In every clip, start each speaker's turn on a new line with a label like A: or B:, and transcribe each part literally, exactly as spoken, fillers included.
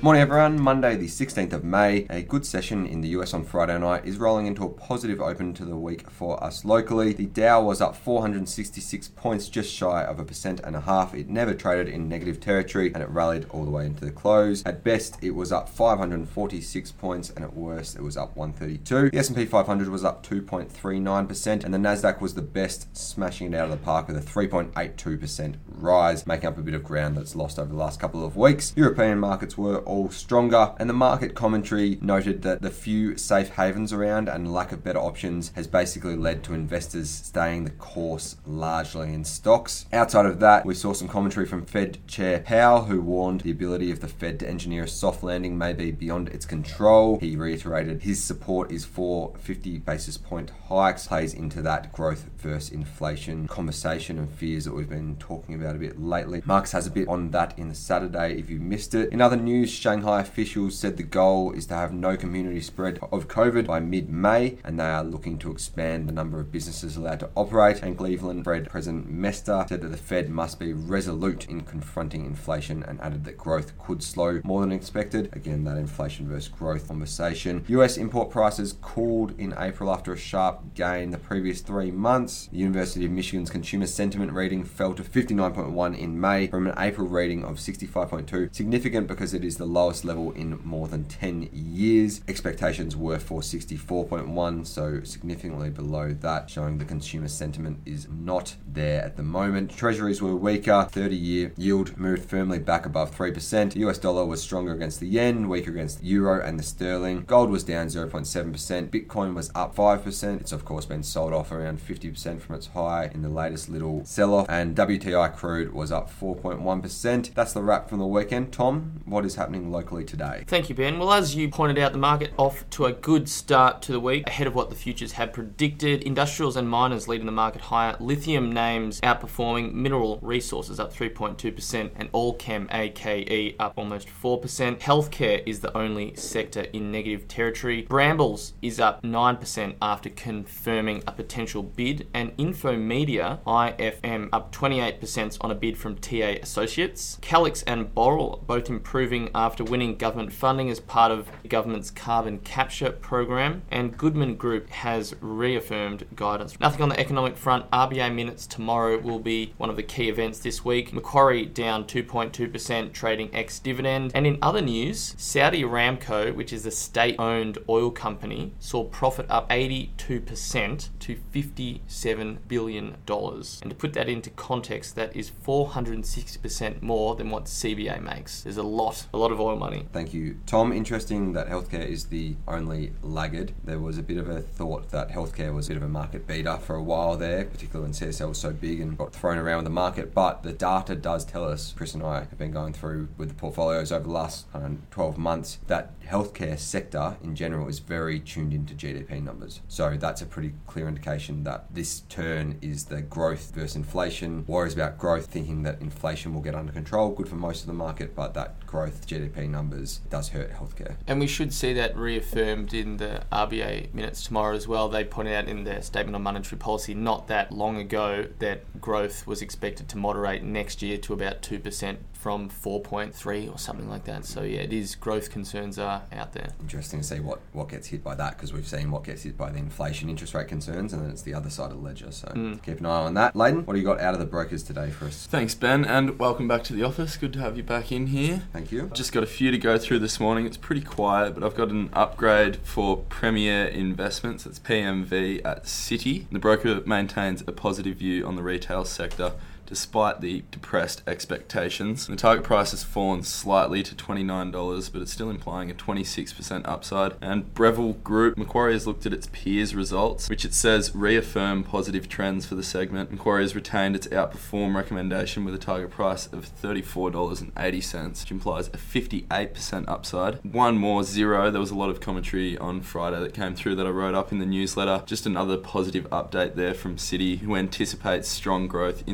A: Morning everyone, Monday the sixteenth of May. A good session in the U S on Friday night is rolling into a positive open to the week for us locally. The Dow was up four hundred sixty-six points, just shy of a percent and a half. It never traded in negative territory and it rallied all the way into the close. At best, it was up five hundred forty-six points and at worst, it was up one hundred thirty-two. The S and P five hundred was up two point three nine percent and the Nasdaq was the best, smashing it out of the park with a three point eight two percent rise, making up a bit of ground that's lost over the last couple of weeks. European markets were all stronger, and the market commentary noted that the few safe havens around and lack of better options has basically led to investors staying the course largely in stocks. Outside of that, we saw some commentary from Fed Chair Powell, who warned the ability of the Fed to engineer a soft landing may be beyond its control. He reiterated his support is for fifty basis point hikes, plays into that growth versus inflation conversation and fears that we've been talking about a bit lately. Marx has a bit on that in the Saturday if you missed it. In other news, Shanghai officials said the goal is to have no community spread of COVID by mid-May, and they are looking to expand the number of businesses allowed to operate. And Cleveland Fed President Mester said that the Fed must be resolute in confronting inflation and added that growth could slow more than expected. Again, that inflation versus growth conversation. U S import prices cooled in April after a sharp gain the previous three months. The University of Michigan's consumer sentiment reading fell to fifty-nine point one in May from an April reading of sixty-five point two. Significant because it is the lowest level in more than ten years. Expectations were for sixty-four point one, so significantly below that, showing the consumer sentiment is not there at the moment. Treasuries were weaker. thirty-year yield moved firmly back above three percent. The U S dollar was stronger against the yen, weaker against the euro and the sterling. Gold was down zero point seven percent. Bitcoin was up five percent. It's of course been sold off around fifty percent from its high in the latest little sell-off. And W T I crude was up four point one percent. That's the wrap from the weekend. Tom, what is happening locally today?
B: Thank you, Ben. Well, as you pointed out, the market off to a good start to the week, ahead of what the futures had predicted. Industrials and miners leading the market higher. Lithium names outperforming. Mineral resources up three point two percent and Allchem A K E up almost four percent. Healthcare is the only sector in negative territory. Brambles is up nine percent after confirming a potential bid. And Infomedia, I F M, up twenty-eight percent on a bid from T A Associates. Calix and Boral both improving after winning government funding as part of the government's carbon capture program, and Goodman Group has reaffirmed guidance. Nothing on the economic front. R B A minutes tomorrow will be one of the key events this week. Macquarie down two point two percent, trading ex-dividend. And in other news, Saudi Aramco, which is a state-owned oil company, saw profit up eighty-two percent to fifty-seven billion dollars. And to put that into context, that is four hundred sixty percent more than what C B A makes. There's a lot, a lot of oil money.
A: Thank you, Tom. Interesting that healthcare is the only laggard. There was a bit of a thought that healthcare was a bit of a market beater for a while there, particularly when C S L was so big and got thrown around with the market. But the data does tell us, Chris and I have been going through with the portfolios over the last um, twelve months, that healthcare sector in general is very tuned into G D P numbers. So that's a pretty clear indication that this turn is the growth versus inflation. Worries about growth, thinking that inflation will get under control, good for most of the market, but that growth G D P numbers does hurt healthcare.
B: And we should see that reaffirmed in the R B A minutes tomorrow as well. They pointed out in their statement on monetary policy not that long ago that growth was expected to moderate next year to about two percent from four point three or something like that. So yeah, it is, growth concerns are out there.
A: Interesting to see what, what gets hit by that, because we've seen what gets hit by the inflation interest rate concerns, and then it's the other side of the ledger. So mm. keep an eye on that. Layden, what do you got out of the brokers today for us?
C: Thanks, Ben, and welcome back to the office. Good to have you back in here.
A: Thank you.
C: Just got a few to go through this morning. It's pretty quiet, but I've got an upgrade for Premier Investments. It's P M V at Citi. The broker maintains a positive view on the retail sector despite the depressed expectations. The target price has fallen slightly to twenty-nine dollars, but it's still implying a twenty-six percent upside. And Breville Group, Macquarie has looked at its peers' results, which it says reaffirm positive trends for the segment. Macquarie has retained its outperform recommendation with a target price of thirty-four dollars and eighty cents, which implies a fifty-eight percent upside. One more zero. There was a lot of commentary on Friday that came through that I wrote up in the newsletter. Just another positive update there from Citi, who anticipates strong growth in the U K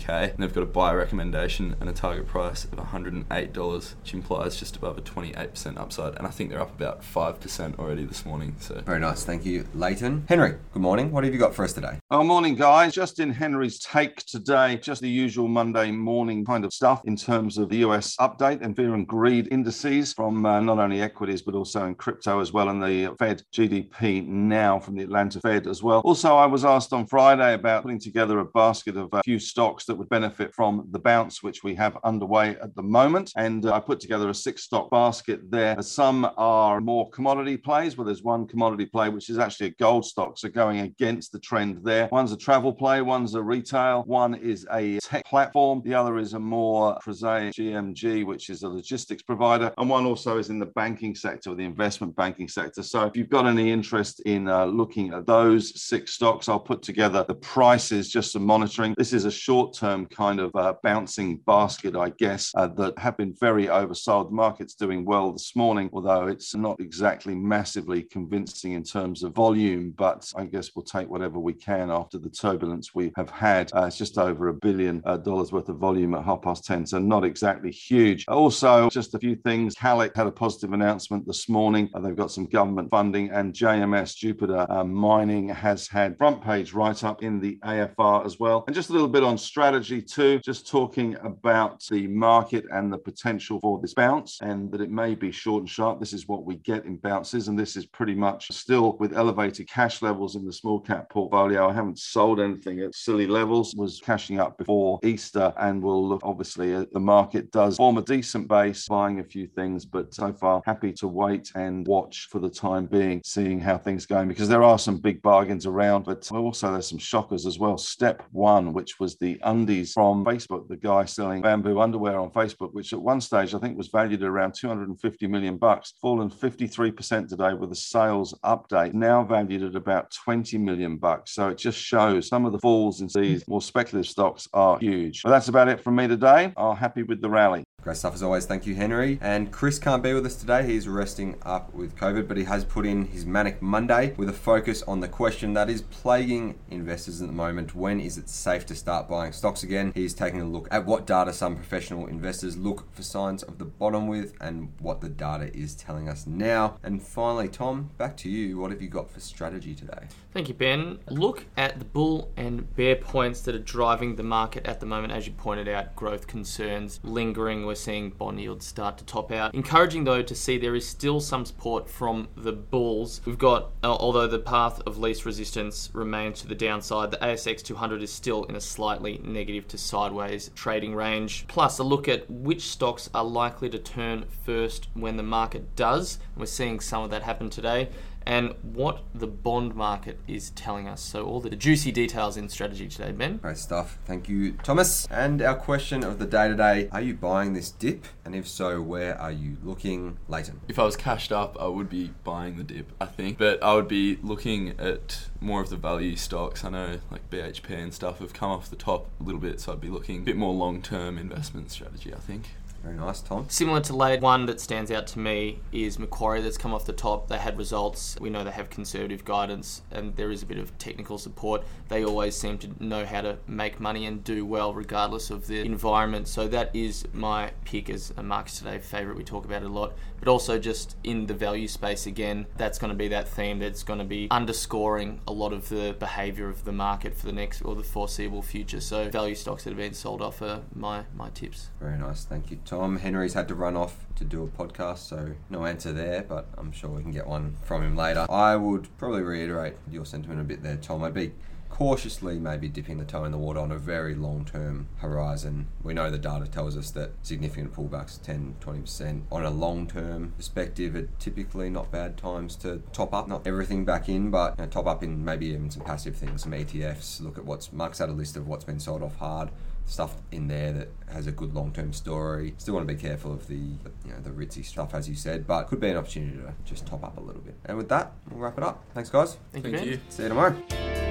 C: K, and they've got a buy recommendation and a target price of one hundred eight dollars, which implies just above a twenty-eight percent upside, and I think they're up about five percent already this morning. So
A: very nice, thank you, Leighton. Henry, good morning. What have you got for us today?
D: Oh, morning, guys. Just in Henry's take today, just the usual Monday morning kind of stuff in terms of the U S update and fear and greed indices from uh, not only equities but also in crypto as well, and the Fed G D P now from the Atlanta Fed as well. Also, I was asked on Friday about putting together a basket of a few stocks that would benefit from the bounce which we have underway at the moment, and uh, I put together a six stock basket there. Some are more commodity plays, but there's one commodity play which is actually a gold stock, so going against the trend there. One's a travel play, one's a retail, one is a tech platform, the other is a more prosaic G M G, which is a logistics provider, and one also is in the banking sector, the investment banking sector. So if you've got any interest in uh, looking at those six stocks, I'll put together the prices just for monitoring. This is a short-term kind of uh, bouncing basket, I guess, uh, that have been very oversold. The market's doing well this morning, although it's not exactly massively convincing in terms of volume, but I guess we'll take whatever we can after the turbulence we have had. Uh, it's just over a billion uh, dollars worth of volume at half past ten, so not exactly huge. Also, just a few things. Calix had a positive announcement this morning. Uh, they've got some government funding, and J M S Jupiter uh, Mining has had front page write-up in the A F R as well. And just a little bit on strategy too, just talking about the market and the potential for this bounce, and that it may be short and sharp. This is what we get in bounces, and this is pretty much still with elevated cash levels in the small cap portfolio. I haven't sold anything at silly levels, was cashing up before Easter, and we'll look obviously at the market does form a decent base, buying a few things, but so far happy to wait and watch for the time being, seeing how things going, because there are some big bargains around, but also there's some shockers as well. Step One, which was the undies from Facebook, the guy selling bamboo underwear on Facebook, which at one stage I think was valued at around two hundred fifty million bucks, fallen fifty-three percent today with a sales update, now valued at about twenty million bucks. So it just shows some of the falls in these more speculative stocks are huge. But that's about it from me today. I'm happy with the rally.
A: Great stuff as always. Thank you, Henry. And Chris can't be with us today. He's resting up with COVID, but he has put in his Manic Monday with a focus on the question that is plaguing investors at the moment. When is it safe to start buying stocks again? He's taking a look at what data some professional investors look for signs of the bottom with and what the data is telling us now. And finally, Tom, back to you. What have you got for strategy today?
B: Thank you, Ben. Look at the bull and bear points that are driving the market at the moment. As you pointed out, growth concerns lingering. We're seeing bond yields start to top out. Encouraging, though, to see there is still some support from the bulls. We've got, uh, although the path of least resistance remains to the downside, the A S X two hundred is still in a slightly negative to sideways trading range. Plus, a look at which stocks are likely to turn first when the market does. We're seeing some of that happen today. And what the bond market is telling us. So all the juicy details in strategy today, Ben.
A: Great stuff. Thank you, Thomas. And our question of the day today, are you buying this dip? And if so, where are you looking? Leighton.
C: if I was cashed up, I would be buying the dip, I think. But I would be looking at more of the value stocks. I know like B H P and stuff have come off the top a little bit, so I'd be looking a bit more long-term investment strategy, I think.
A: Very nice, Tom.
B: Similar to Lade, one that stands out to me is Macquarie that's come off the top. They had results. We know they have conservative guidance and there is a bit of technical support. They always seem to know how to make money and do well regardless of the environment. So that is my pick as a Markets Today favourite. We talk about it a lot. But also just in the value space again, that's going to be that theme that's going to be underscoring a lot of the behaviour of the market for the next or the foreseeable future. So value stocks that have been sold off are my, my tips.
A: Very nice. Thank you, Tom. Tom Henry's had to run off to do a podcast, so no answer there, but I'm sure we can get one from him later. I would probably reiterate your sentiment a bit there, Tom. I'd be cautiously maybe dipping the toe in the water on a very long-term horizon. We know the data tells us that significant pullbacks, ten, twenty percent. On a long-term perspective, are typically not bad times to top up, not everything back in, but you know, top up in maybe even some passive things, some E T Fs. Look at what's, Mark's had a list of what's been sold off hard. Stuff in there that has a good long-term story. Still want to be careful of the, you know, the ritzy stuff, as you said, but could be an opportunity to just top up a little bit. And with that, we'll wrap it up. Thanks, guys.
B: Thank,
C: Thank
B: you, Ben.
C: you.
A: See you tomorrow.